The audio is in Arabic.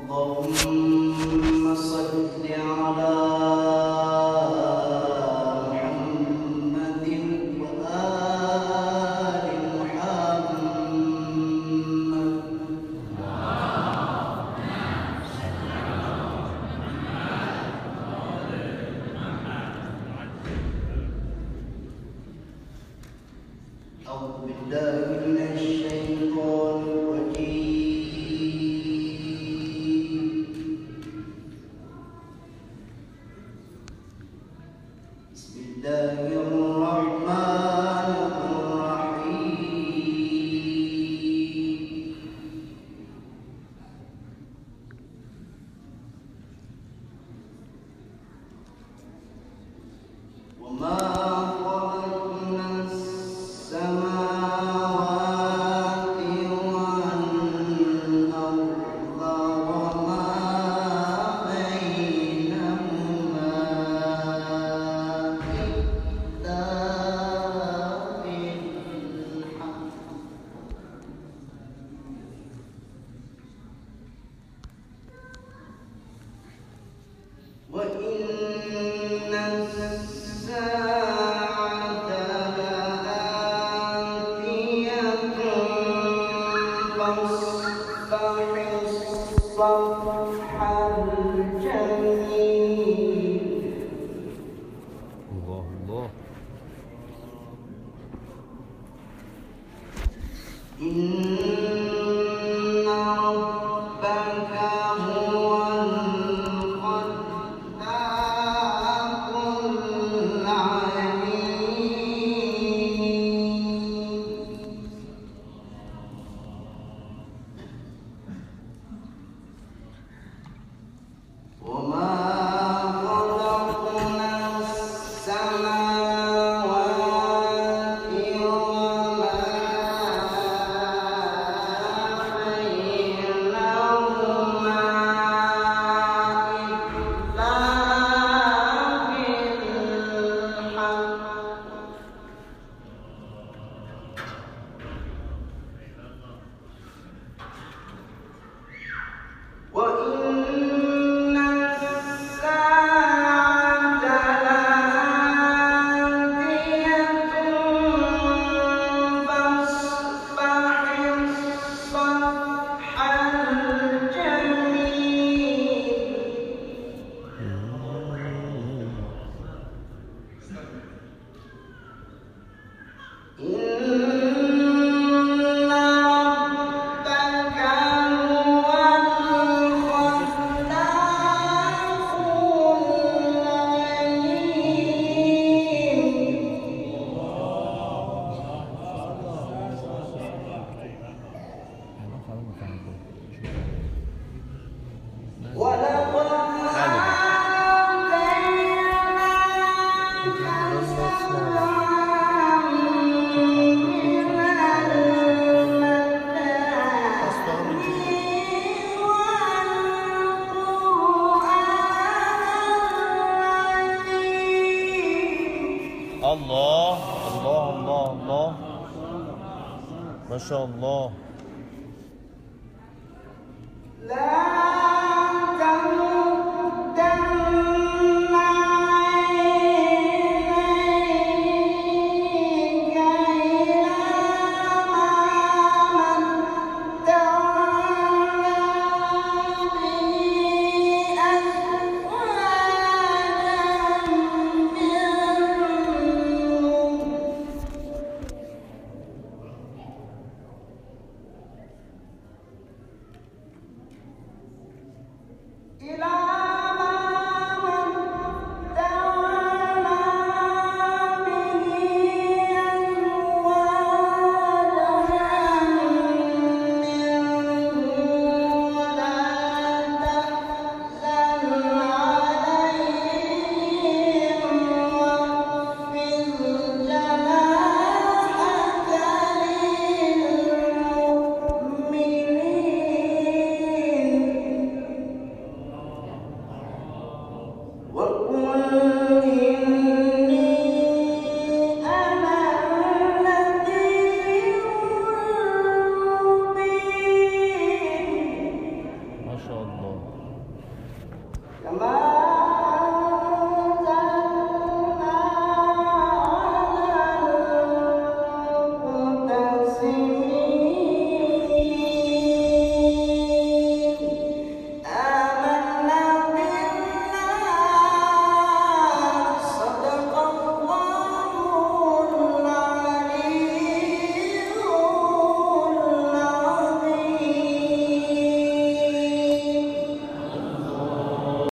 اللهم صل على محمد وآل محمد. أعوذ بالله من الشيطان الرجيم. بسم الله الرحمن الرحيم. وما خلقنا السماوات والأرض وما بينهما إلا بالحق وإن الساعة لآتية فاصفح الصفح الجميل. الله الله. إن ربك هو الخلاق العليم. وما خلقنا السماوات وما بينهما إلا بالحق وإن الساعة لآتية فاصفح الصفح الجميل. إن ربك هو الخلاق العليم. ولقد آتيناك سبعا من المثاني والقرآن العظيم. الله الله الله الله. ما شاء الله.